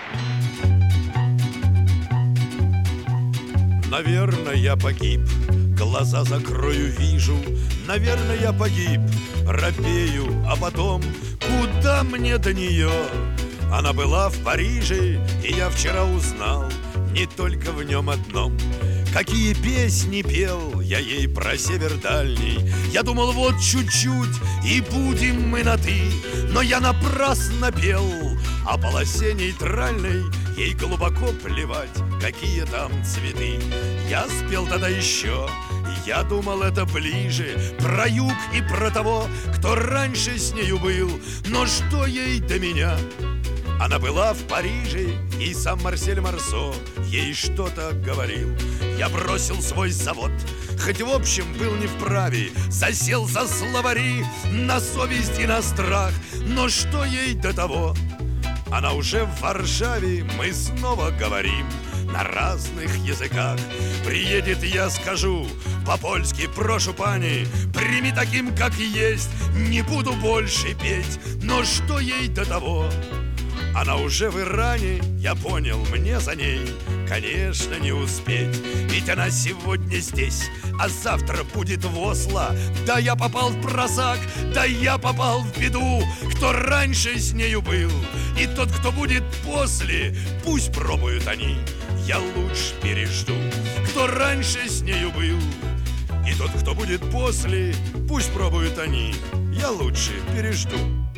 Наверное, я погиб, глаза закрою, вижу. Наверное, я погиб, робею, а потом куда мне до нее? Она была в Париже, и я вчера узнал не только в нем одном. Какие песни пел я ей про север дальний. Я думал, вот чуть-чуть, и будем мы на «ты». Но я напрасно пел, о полосе нейтральной ей глубоко плевать, какие там цветы. Я спел тогда еще, я думал, это ближе, про юг и про того, кто раньше с нею был. Но что ей до меня? Она была в Париже, и сам Марсель Марсо ей что-то говорил. Я бросил свой завод, хоть в общем был не вправе, засел за словари на совесть и на страх. Но что ей до того? Она уже в Варшаве, мы снова говорим на разных языках. Приедет, я скажу по-польски: прошу, пани, прими таким, как есть, не буду больше петь. Но что ей до того? Она уже в Иране, я понял, мне за ней, конечно, не успеть. Ведь она сегодня здесь, а завтра будет в Осло. Да я попал в просак, да я попал в беду. Кто раньше с нею был, и тот, кто будет после, пусть пробуют они, я лучше пережду. Кто раньше с нею был, и тот, кто будет после, пусть пробуют они, я лучше пережду.